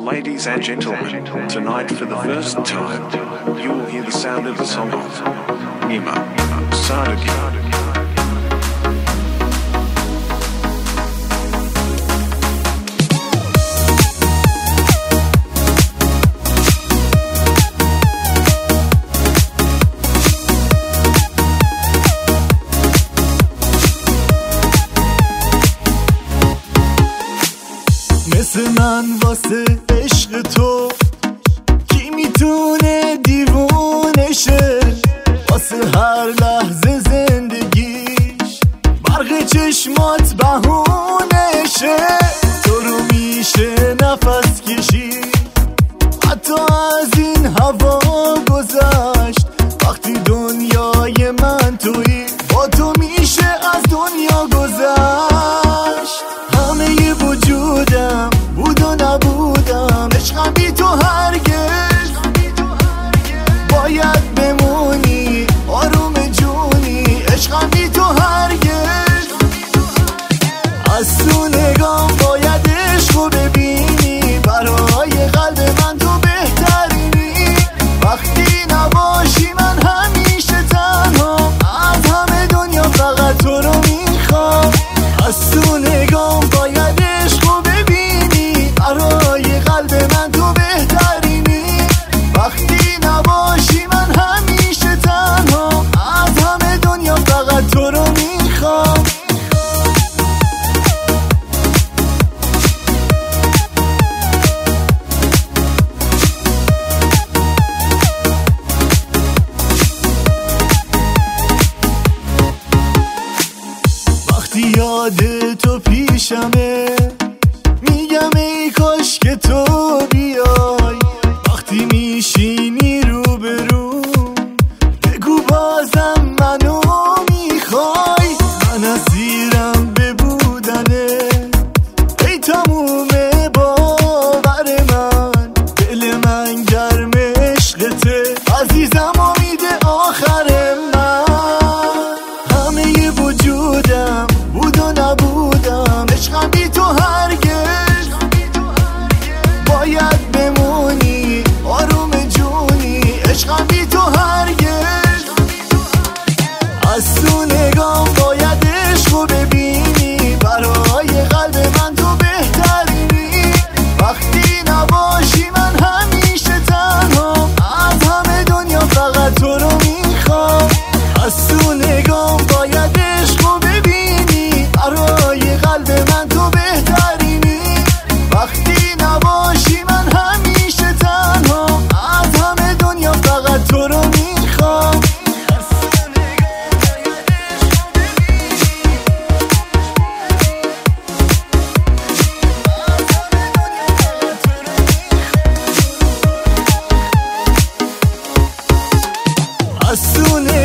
Ladies and gentlemen, tonight for the first time, you will hear the sound of the song of Ima Sadagi. مثل من واسه عشق تو کی میتونه دیوونه شه، واسه هر لحظه زندگیش برق چشمات بهونه شه. تو رو میشه نفس کشید، حتی از این هوا گذشت. وقتی دنیای من تویی، با تو میشه از دنیا گذشت. همه وجودم بود و نبودم، عشقم بی تو هرگز. باید بمونی آروم جونی، عشقم بی تو هرگز. از تو نگام باید عشقو ببینی، برای قلب من تو بهترینی. وقتی نباشی من همیشه تنها، از همه دنیا فقط تو رو میخوام. از تو نگام باید عشقو ببینی، برای قلب من تو بهترینی. وقتی نباشی من همیشه تنها، از همه دنیا فقط تو رو میخوام. وقتی یاد تو پیشمه، میگم ای کاش که تو بیای. وقتی میشینی روبرو، بگو بازم منو میخوای. من اسیرم ببودنه، ای تموم باور من. دل من گرم عشقته عزیزم، امید آخر من. همه وجودم بود و نبودم، عشقم بی تو هرگز. باید بمونی آروم جونی، عشقم بی تو هرگز. از تو نگام باید عشقو ببینی، برای قلب من تو بهترینی. وقتی نباشی من همیشه تنها، از همه دنیا فقط تو رو میخوام. از تو نگام باید عشقو ببینی، برای قلب من تو بهترینی. وقتی نباشی من همیشه تنها، از همه دنیا فقط تو رو میخوام. از تو